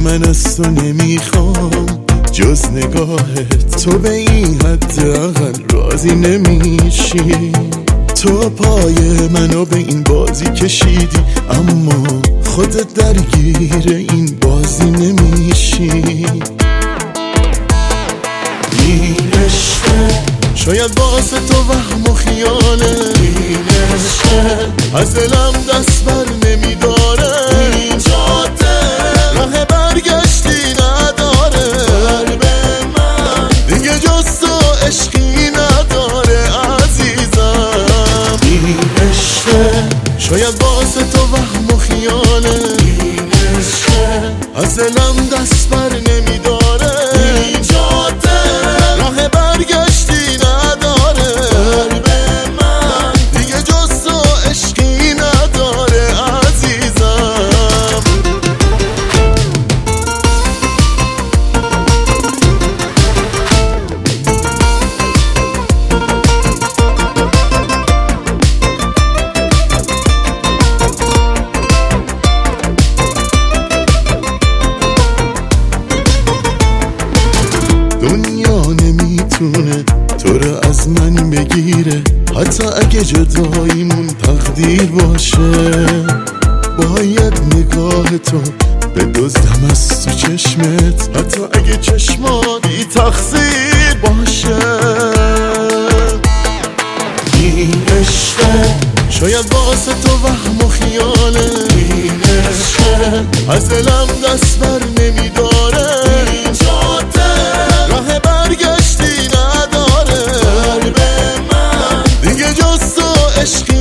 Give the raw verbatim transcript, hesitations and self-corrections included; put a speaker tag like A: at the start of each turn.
A: من از تو نمیخوام جز نگاهت، تو به این حداقل راضی نمیشی. تو پای منو به این بازی کشیدی، اما خودت درگیر این بازی نمیشی. این عشقه شاید واسه تو وهم و خیاله، این عشقه از دلم دست بر نمیداره. این جاده راه برگشتی نداره، قلب من دیگه جز تو عشقی نداره عزیزم. این عشقه شاید واسه تو وهم و خیاله، این عشقه از دلم دست بر نمیداره. این جاده راه برگشتی نداره، قلب من دیگه جز تو عشقی نداره عزیزم. دنیا نمیتونه تو رو از من بگیره، حتی اگه جداییمون تقدیر باشه. باید نگاه تو بدزدم از تو چشمت، حتی اگه چشمات بی تقصیر باشه. این عشقه شاید واسه تو وهم و خیاله، این عشقه از دلم دست بر نمیداره. این جاده راه برگشتی نداره، قلب من دیگه جز تو عشقی